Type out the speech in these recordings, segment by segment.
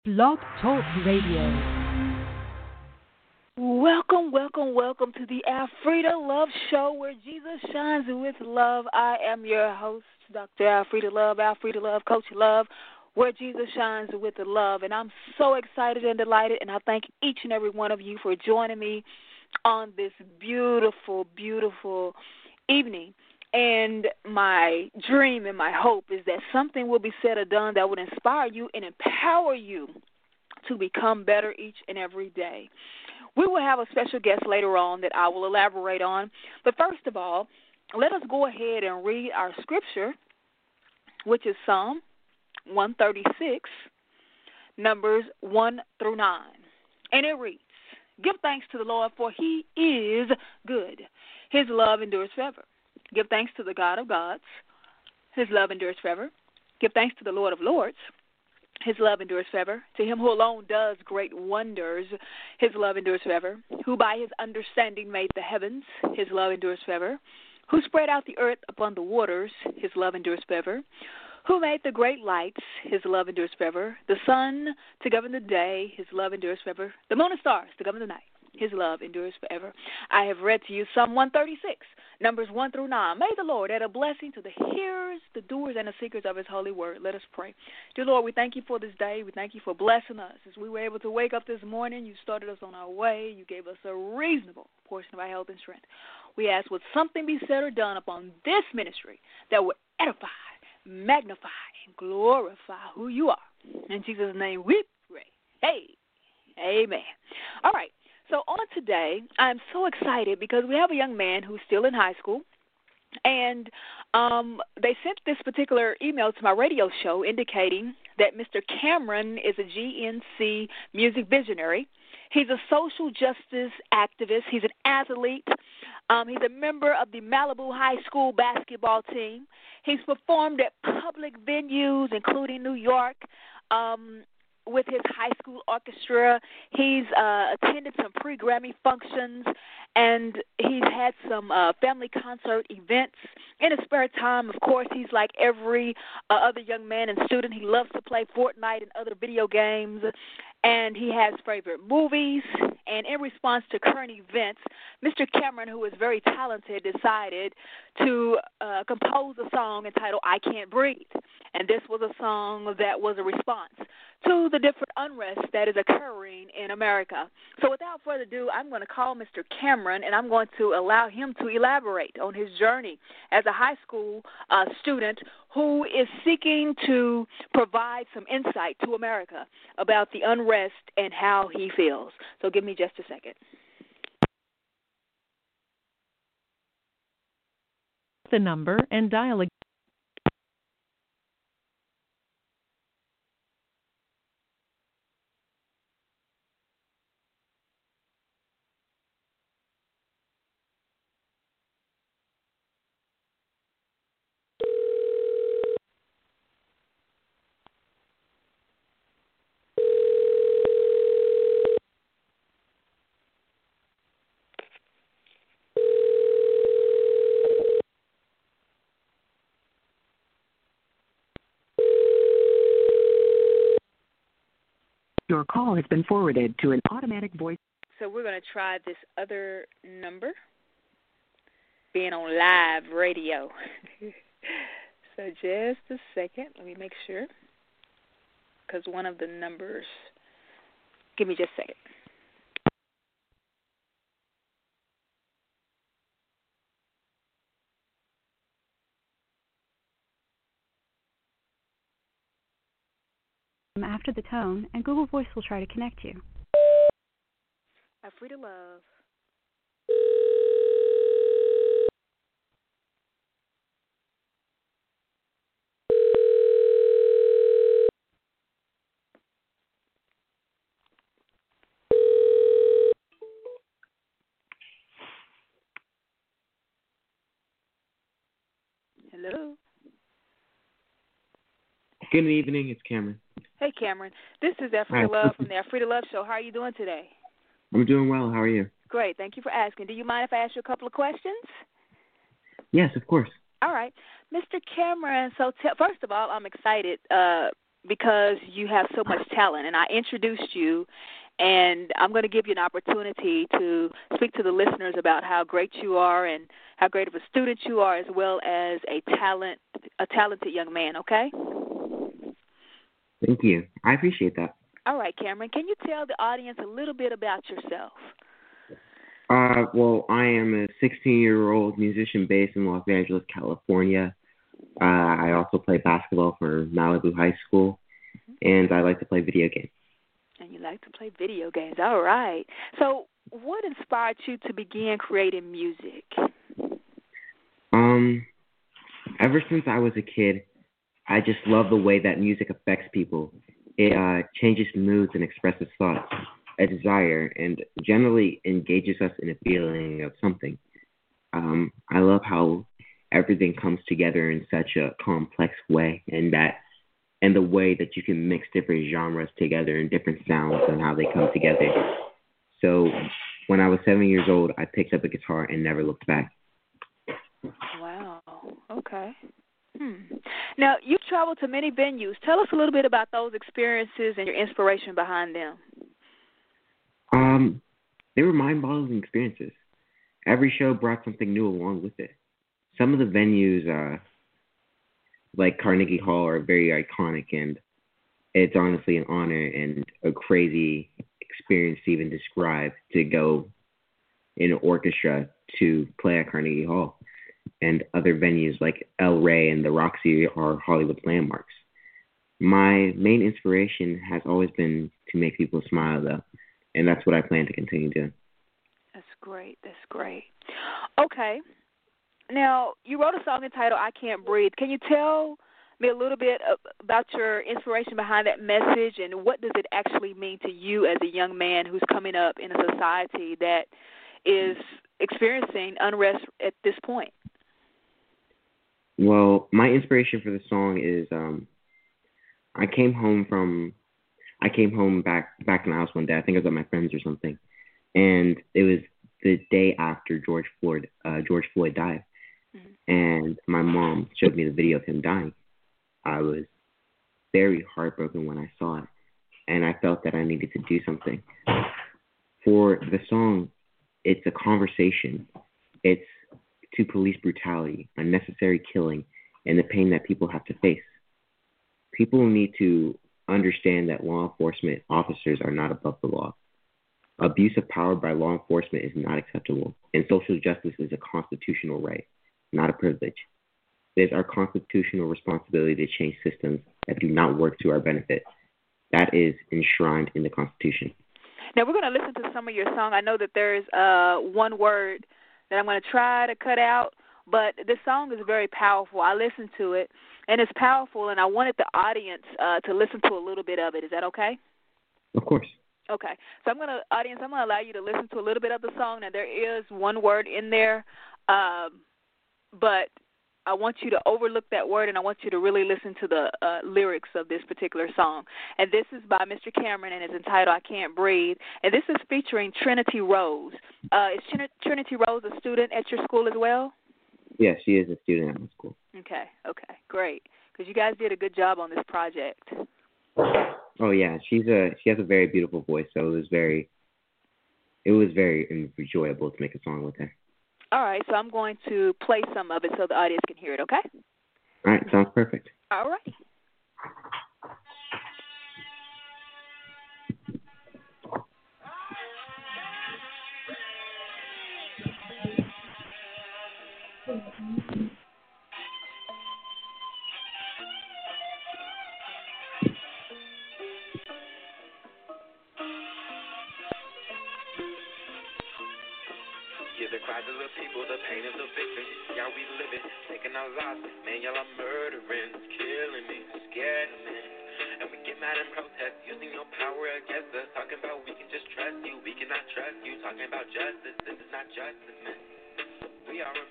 Blog Talk Radio. Welcome to the Alfreda Love Show, where Jesus shines with love. I am your host, Dr. Alfreda Love, Coach Love, where Jesus shines with the love. And I'm so excited and delighted, and I thank each and every one of you for joining me on this beautiful, beautiful evening. And my dream and my hope is that something will be said or done that would inspire you and empower you to become better each and every day. We will have a special guest later on that I will elaborate on. But first of all, let us go ahead and read our scripture, which is Psalm 136, Numbers 1 through 9. And it reads, "Give thanks to the Lord, for he is good. His love endures forever. Give thanks to the God of gods. His love endures forever. Give thanks to the Lord of lords. His love endures forever. To him who alone does great wonders, his love endures forever. Who by his understanding made the heavens, his love endures forever. Who spread out the earth upon the waters, his love endures forever. Who made the great lights, his love endures forever. The sun to govern the day, his love endures forever. The moon and stars to govern the night, his love endures forever." I have read to you Psalm 136, Numbers 1 through 9. May the Lord add a blessing to the hearers, the doers, and the seekers of his holy word. Let us pray. Dear Lord, we thank you for this day. We thank you for blessing us. As we were able to wake up this morning, you started us on our way. You gave us a reasonable portion of our health and strength. We ask, would something be said or done upon this ministry that would edify, magnify, and glorify who you are. In Jesus' name we pray. Hey, amen. All right. So on today, I'm so excited because we have a young man who's still in high school, and they sent this particular email to my radio show indicating that Mr. Cameron is a GNC music visionary. He's a social justice activist. He's an athlete. He's a member of the Malibu High School basketball team. He's performed at public venues, including New York, with his high school orchestra. He's attended some pre-Grammy functions, and he's had some family concert events. In his spare time, of course, he's like every other young man and student. He loves to play Fortnite and other video games, and he has favorite movies. And in response to current events, Mr. Cameron, who is very talented, decided to compose a song entitled "I Can't Breathe." And this was a song that was a response to the different unrest that is occurring in America. So without further ado, I'm going to call Mr. Cameron, and I'm going to allow him to elaborate on his journey as a high school student who is seeking to provide some insight to America about the unrest and how he feels. So give me just a second. The number and dial again. Your call has been forwarded to an automatic voice. So we're going to try this other number, being on live radio. So just a second. Let me make sure. Because one of the numbers, give me just a second. After the tone, and Google Voice will try to connect you. Alfreda Love. Hello. Good evening, it's Cameron. Hey, Cameron. This is Alfreda Love from the Alfreda Love Show. How are you doing today? I'm doing well. How are you? Great. Thank you for asking. Do you mind if I ask you a couple of questions? Yes, of course. All right. Mr. Cameron, so first of all, I'm excited because you have so much talent, and I introduced you, and I'm going to give you an opportunity to speak to the listeners about how great you are and how great of a student you are, as well as a talented young man, okay? Thank you. I appreciate that. All right, Cameron, can you tell the audience a little bit about yourself? Well, I am a 16-year-old musician based in Los Angeles, California. I also play basketball for Malibu High School, and I like to play video games. And you like to play video games. All right. So what inspired you to begin creating music? Ever since I was a kid, I just love the way that music affects people. It changes moods and expresses thoughts, a desire, and generally engages us in a feeling of something. I love how everything comes together in such a complex way, and the way that you can mix different genres together and different sounds and how they come together. So when I was 7 years old, I picked up a guitar and never looked back. Wow. Okay. Now, you've traveled to many venues. Tell us a little bit about those experiences and your inspiration behind them. They were mind-boggling experiences. Every show brought something new along with it. Some of the venues, like Carnegie Hall, are very iconic, and it's honestly an honor and a crazy experience to even describe, to go in an orchestra to play at Carnegie Hall. And other venues like El Rey and the Roxy are Hollywood landmarks. My main inspiration has always been to make people smile, though, and that's what I plan to continue doing. That's great. That's great. Okay. Now, you wrote a song entitled I Can't Breathe. Can you tell me a little bit about your inspiration behind that message, and what does it actually mean to you as a young man who's coming up in a society that is experiencing unrest at this point? Well, my inspiration for the song is I came home back in the house one day. I think I was at my friend's or something, and it was the day after George Floyd died. Mm-hmm. And my mom showed me the video of him dying. I was very heartbroken when I saw it, and I felt that I needed to do something. For the song, it's a conversation. It's to police brutality, unnecessary killing, and the pain that people have to face. People need to understand that law enforcement officers are not above the law. Abuse of power by law enforcement is not acceptable, and social justice is a constitutional right, not a privilege. It is our constitutional responsibility to change systems that do not work to our benefit. That is enshrined in the Constitution. Now, we're going to listen to some of your song. I know that there's one word that I'm going to try to cut out, but this song is very powerful. I listened to it, and it's powerful, and I wanted the audience to listen to a little bit of it. Is that okay? Of course. Okay. So I'm going to allow you to listen to a little bit of the song. Now, there is one word in there, but I want you to overlook that word, and I want you to really listen to the lyrics of this particular song. And this is by Mr. Cameron, and it's entitled I Can't Breathe. And this is featuring Trinity Rose. Is Trinity Rose a student at your school as well? Yes, she is a student at my school. Okay, great. Because you guys did a good job on this project. Oh, yeah, she has a very beautiful voice, so it was very enjoyable to make a song with her. All right, so I'm going to play some of it so the audience can hear it, okay? All right, sounds perfect. All right. The cries of the people, the pain of the victims. Y'all we living, taking our lives. Man, y'all are murdering, killing me, scaring me. And we get mad and protest, using your power against us. Talking about we can just trust you, we cannot trust you. Talking about justice, this is not justice, man. We are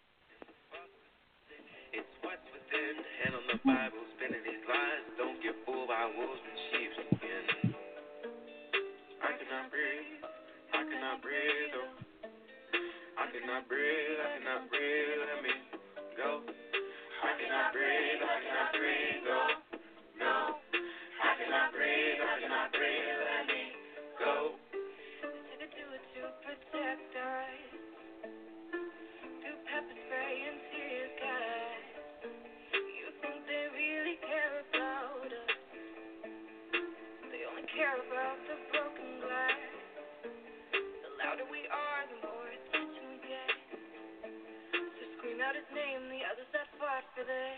it's what's within. Hand on the Bible, spinning these lines. Don't get fooled by wolves and sheep's skin. I cannot breathe, oh. I cannot breathe, let me go. I cannot breathe, oh, no. care about the broken glass. The louder we are, the more attention we get. So scream out his name, the others that fought for this.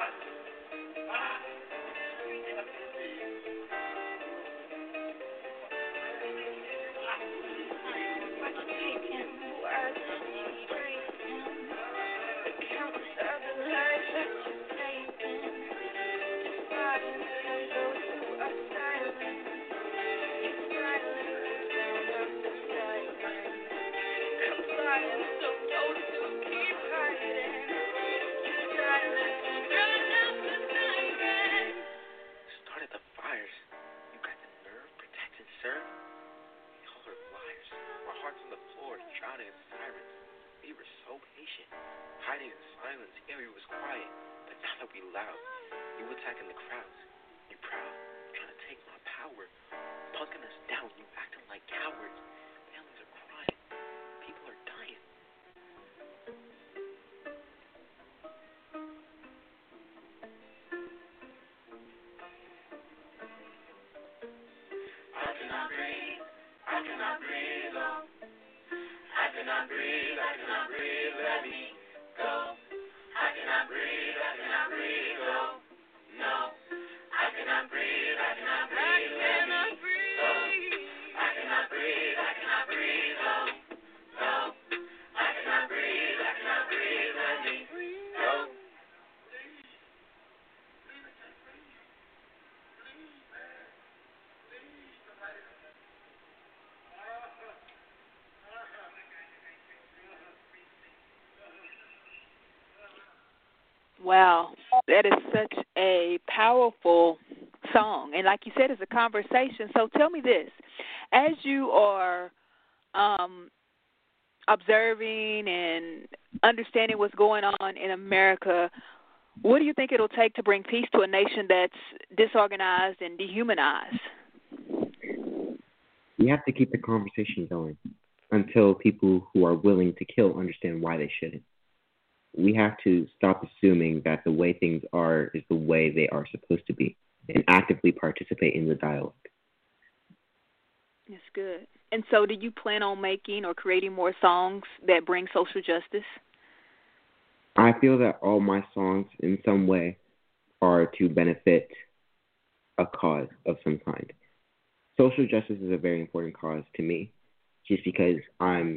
Watch you take him, watch you break him. The countless other lives that you've taken. Just silence for those who are silent. Keep silent the sound of the silence. Compliance of those who keep hiding. Keep silent and drown out the silence. Started the fires. You got the nerve, protect and serve. Y'all are liars. My heart's on the floor, drowning in sirens. We were so patient, hiding in silence. Every was quiet, but now that we loud, you attacking the crowds. You proud, trying to take my power, punking us down. You acting like cowards. Families are crying. People are dying. I cannot breathe, I cannot breathe, oh. I cannot breathe, I cannot breathe, let me go. I cannot breathe, oh. No. I cannot breathe, I cannot breathe, let me go. I cannot breathe, oh. No. I cannot breathe, let me go. Wow, that is such a powerful song. And like you said, it's a conversation. So tell me this. As you are observing and understanding what's going on in America, what do you think it'll take to bring peace to a nation that's disorganized and dehumanized? We have to keep the conversation going until people who are willing to kill understand why they shouldn't. We have to stop assuming that the way things are is the way they are supposed to be and actively participate in the dialogue. That's good. And so do you plan on making or creating more songs that bring social justice? I feel that all my songs in some way are to benefit a cause of some kind. Social justice is a very important cause to me just because I'm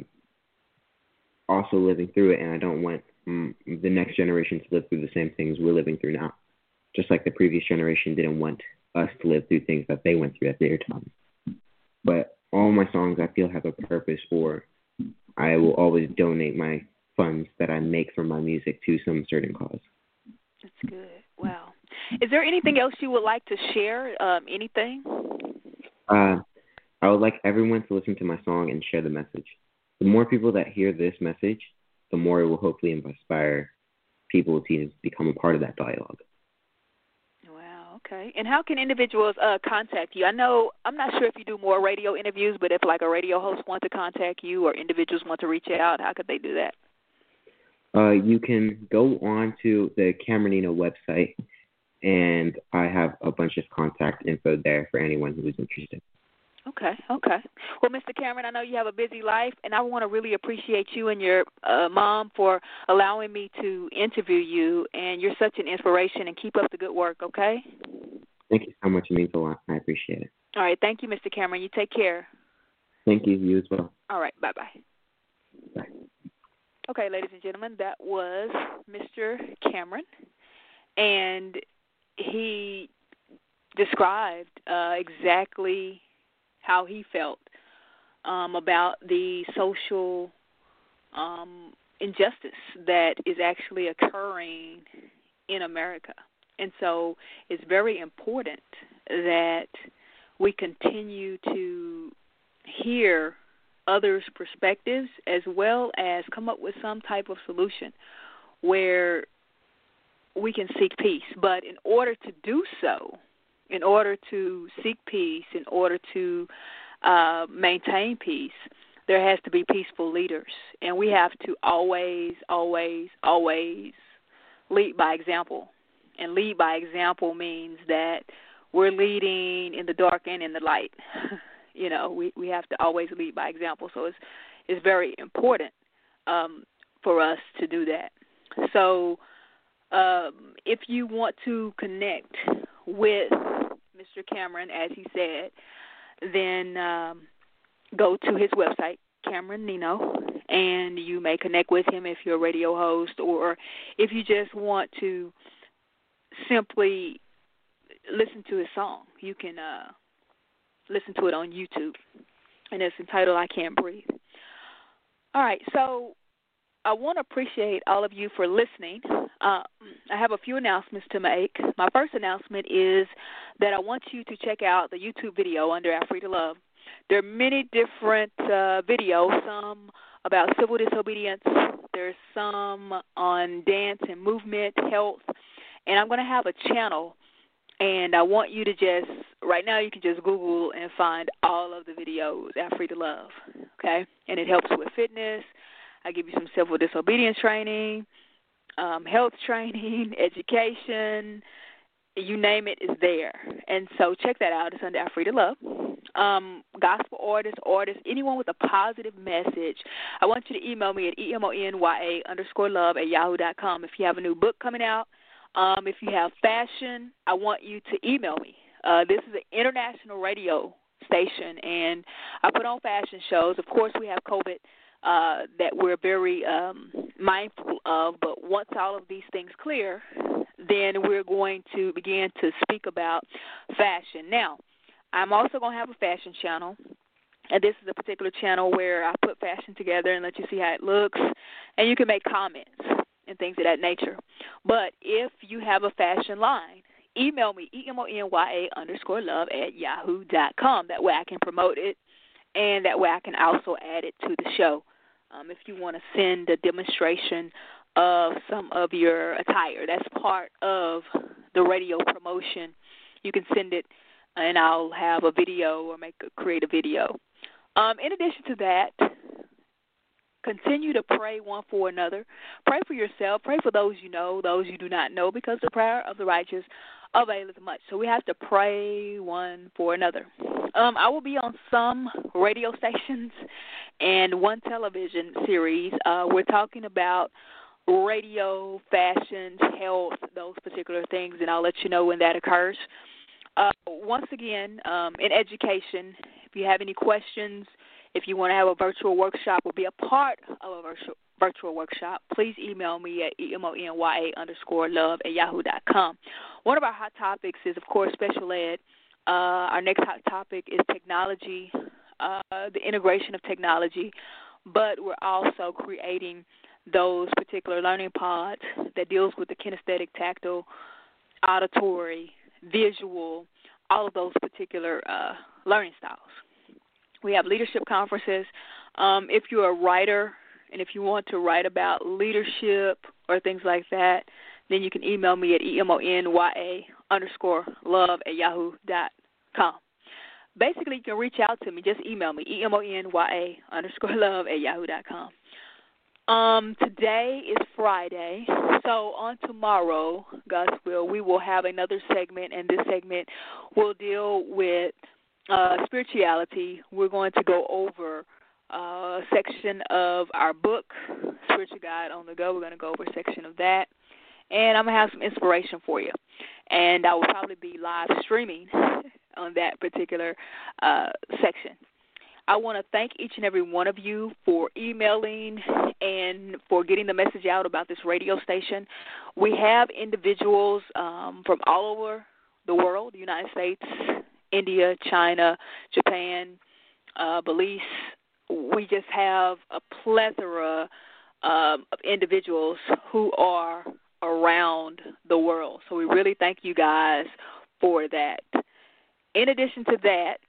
also living through it and I don't want the next generation to live through the same things we're living through now. Just like the previous generation didn't want us to live through things that they went through at their time. But all my songs I feel have a purpose, or I will always donate my funds that I make from my music to some certain cause. That's good. Wow. Is there anything else you would like to share? Anything? I would like everyone to listen to my song and share the message. The more people that hear this message, the more it will hopefully inspire people to become a part of that dialogue. Wow, okay. And how can individuals contact you? I'm not sure if you do more radio interviews, but if like a radio host wants to contact you or individuals want to reach out, how could they do that? You can go on to the Cameronino website, and I have a bunch of contact info there for anyone who is interested. Okay. Well, Mr. Cameron, I know you have a busy life, and I want to really appreciate you and your mom for allowing me to interview you, and you're such an inspiration, and keep up the good work, okay? Thank you so much. It means a lot. I appreciate it. All right. Thank you, Mr. Cameron. You take care. Thank you. You as well. All right. Bye-bye. Bye. Okay, ladies and gentlemen, that was Mr. Cameron, and he described exactly how he felt about the social injustice that is actually occurring in America. And so it's very important that we continue to hear others' perspectives as well as come up with some type of solution where we can seek peace. But in order to do so, in order to seek peace, in order to maintain peace, there has to be peaceful leaders. And we have to always, always, always lead by example. And lead by example means that we're leading in the dark and in the light. You know, we have to always lead by example. So it's very important for us to do that. So if you want to connect with Mr. Cameron, as he said, then go to his website, Cameron Nino, and you may connect with him if you're a radio host, or if you just want to simply listen to his song. You can listen to it on YouTube, and it's entitled I Can't Breathe. All right, so I want to appreciate all of you for listening. I have a few announcements to make. My first announcement is that I want you to check out the YouTube video under Afrida Love. There are many different videos, some about civil disobedience. There's some on dance and movement, health, and I'm going to have a channel. And I want you to just, right now you can just Google and find all of the videos, Afrida Love, okay? And it helps with fitness. I give you some civil disobedience training, health training, education, you name it, is there. And so check that out. It's under Afrida Love. Gospel artists, anyone with a positive message, I want you to email me at emonya_love@yahoo.com. If you have a new book coming out, if you have fashion, I want you to email me. This is an international radio station, and I put on fashion shows. Of course, we have COVID that we're very mindful of, but once all of these things clear, then we're going to begin to speak about fashion. Now, I'm also going to have a fashion channel, and this is a particular channel where I put fashion together and let you see how it looks, and you can make comments and things of that nature. But if you have a fashion line, email me, emonya_love@yahoo.com. That way I can promote it, and that way I can also add it to the show. If you want to send a demonstration of some of your attire, that's part of the radio promotion. You can send it, and I'll have a video or create a video. In addition to that, continue to pray one for another. Pray for yourself. Pray for those you know, those you do not know, because the prayer of the righteous availeth much. So we have to pray one for another. I will be on some radio stations and one television series. We're talking about radio, fashions, health, those particular things, and I'll let you know when that occurs. Once again, in education, if you have any questions, if you want to have a virtual workshop or be a part of a virtual workshop, please email me at emonya_love@yahoo.com. One of our hot topics is, of course, special ed. Our next hot topic is technology, the integration of technology, but we're also creating those particular learning pods that deals with the kinesthetic, tactile, auditory, visual, all of those particular learning styles. We have leadership conferences. If you're a writer and if you want to write about leadership or things like that, then you can email me at emonya_love@yahoo.com. Basically, you can reach out to me. Just email me, emonya_love@yahoo.com. Today is Friday, so on tomorrow, God's will, we will have another segment, and this segment will deal with spirituality. We're going to go over a section of our book, Spiritual Guide on the Go. We're going to go over a section of that, and I'm going to have some inspiration for you. And I will probably be live streaming on that particular section. I want to thank each and every one of you for emailing and for getting the message out about this radio station. We have individuals from all over the world, the United States, India, China, Japan, Belize. We just have a plethora of individuals who are around the world. So we really thank you guys for that. In addition to that,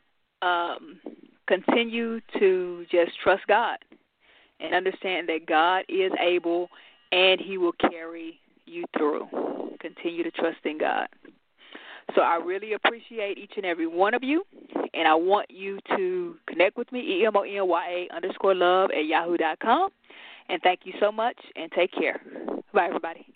continue to just trust God and understand that God is able and He will carry you through. Continue to trust in God. So I really appreciate each and every one of you, and I want you to connect with me, emonya_love@yahoo.com. And thank you so much, and take care. Bye, everybody.